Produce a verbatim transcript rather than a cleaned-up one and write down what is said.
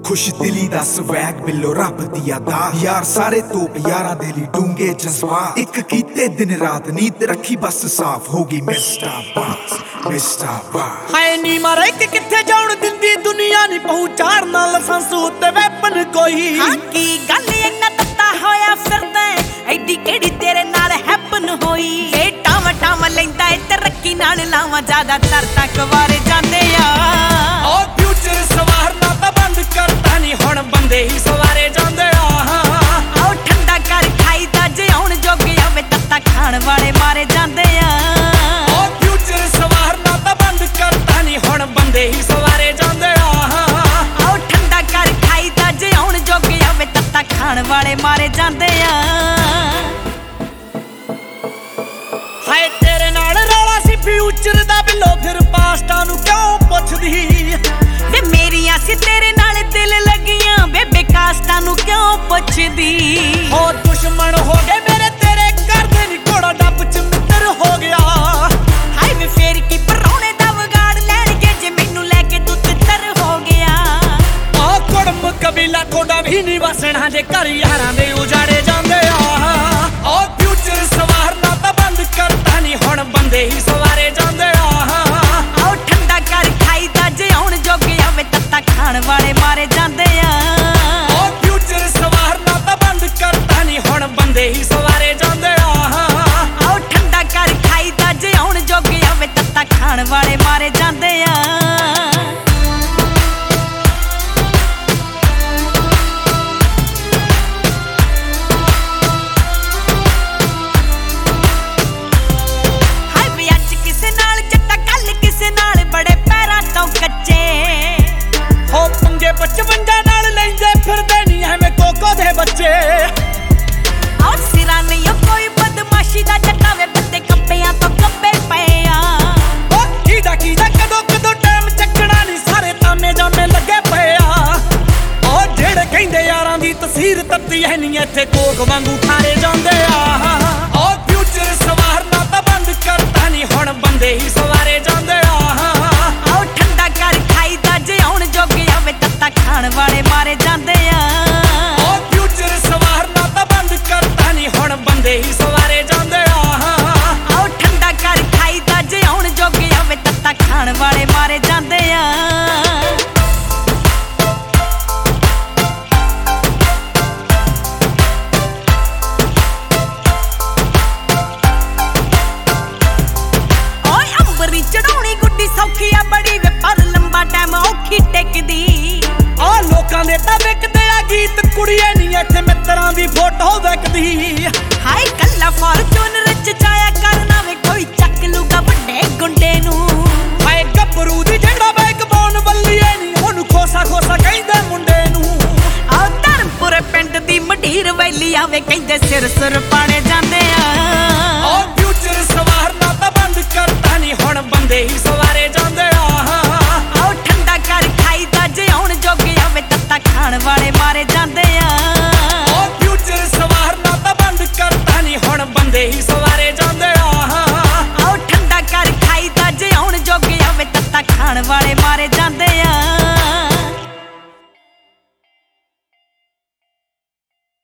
खुश दिली दा स्वैग बिलो रब दी अदा यार सारे तोप यारा दे ली डूंगे जज्बात एक कीते दिन रात नींद रखी बस साफ होगी मिस्टर बास मिस्टर बास हाय नी मारे कि किथे जाउण दिंदी दुनिया नी पहुंचार ना लाइसेंस उत्ते वेपन कोई हां की गल इन्ना तत्ता होया फिरदा एडी केड़ी तेरे नाल हैपन होई ए टाव टाव लैंदा ए तरक्की नाल लावा ज्यादा तर तक वारे जांदे आ ओ फ्यूचर सवारना ता बंद करता नी हुण बंदे ही सवारे जांदे आ आओ ठंडा कर खाई दा जे हुण जोगे आवे तत्ता खाण वाले मारे जांदे आ ओ फ्यूचर सवारना ता बंद करता नी हुण बंदे ही सवारे जांदे आ आओ ठंडा कर खाई दा जे हुण जोगे आवे तत्ता खाण वाले मारे जांदे आ हाय तेरे नाल रौला सी फ्यूचर दा बिलो फिर पास्टा नु क्यों पुछदी वे मेरियां सी तेरे नाल दिल लगियां बेबे कास्टा नु क्यों पुछदी हो दुश्मन हो गए मेरे तेरे घर दे नी घोड़ा डब च मित्र हो गया हाय वे फेर की परौणे दा वगाड़ लैणगे जे मैनू लेके तू तितर हो गया आ कुड़म कबीला थोड़ा भी नहीं वसना जे घर यारां दे उजाड़े जांदे आ ओ फ्यूचर सवारना ता बंद करता नी हुण बंदे ही सवारे जांदे आ आओ ठंडा कर खाई दा जे हुण जोगे आवे तत्ता खाण वाले मारे जांदे आ ओ फ्यूचर सवारना ता बंद करता नी हुण बंदे ही सवारे जांदे आ आओ ठंडा कर खाई दा जे हुण जोगे आवे तत्ता खाण वाले मारे जांदे आ पचवंजा नाल लैंदे फिरदे नी एवें कोको दे बच्चे और सिरा नहीं कोई बदमाशी दा जटावे बत्ते कप्पियां तो कब्बे पए आ ओ कीदा कीदा कदों कदों टाइम चकना नी सारे तामे जामे लगे पए आ ओ जेड़े कहंदे यारां दी तस्वीर तत्ती है नी इत्थे कोक वांगू खारे जांदे आ ओ फ्यूचर सवारना ता बंद करता नी हुण बंदे ही सवारे जांदे आ आओ ठंडा कर खाई दा जे हुण जोगे आवे तत्ता खाण वाले मारे जांदे आ ओ फ्यूचर सवारना ता बंद करता नी हुण बंदे ही सवारे जांदे आ आओ ठंडा कर खाई दा जे हुण जोगे आवे तत्ता खाण वाले मारे जांदे आ ओए अंबरी चढ़ाउणी गुड्डी सौखी आ बड़ी वे पर लंबा टाइम औखी टेकदी आ लोकां दे तां विकदे आ गीत कुड़िए नी इत्थे मित्तरां दी फोटो विकदी हाय कल्ला फॉर्चूनर च जाया करना वे कोई ਚੱਕ ਲੂਗਾ ਵੱਡੇ ਗੁੰਡੇ ਨੂੰ ਹਾਏ ਗੱਭਰੂ ਦੀ ਜਿਹੜਾ ਬੈਕ ਬੋਨ ਬੱਲੀਏ ਨੀ ਉਹਨੂੰ ਖੋਸਾ ਖੋਸਾ ਕਹਿੰਦੇ ਮੁੰਡੇ ਨੂੰ ਆ ਧਰਮਪੁਰ ਪਿੰਡ ਦੀ ਮਢੀਰ ਵੈਲੀ ਆਵੇ ਕਹਿੰਦੇ ਸਿਰ ਸੁਰ ਪਾਣੇ ਜਾਂਦੇ ਆ ਓ ਫਿਊਚਰ ਸਵਾਰਨਾ ਤਾਂ ਬੰਦ ਕਰਤਾ ਨੀ ਹੁਣ ਬੰਦੇ ਹੀ ਸਵਾਰੇ ਜਾਂਦੇ ਆ ਆਓ ਠੰਡਾ ਕਰ ਖਾਈ ਦਾ ਜੇ ਹੁਣ ਜੋਗੇ ਆਵੇ ਤੱਤਾ ਖਾਣ ਵਾਲੇ ਮਾਰੇ ਜਾਂਦੇ ਆ ਓ ਫਿਊਚਰ ਸਵਾਰਨਾ ਤਾਂ ਬੰਦ ਕਰਤਾ ਨੀ ਹੁਣ ਬੰਦੇ ਹੀ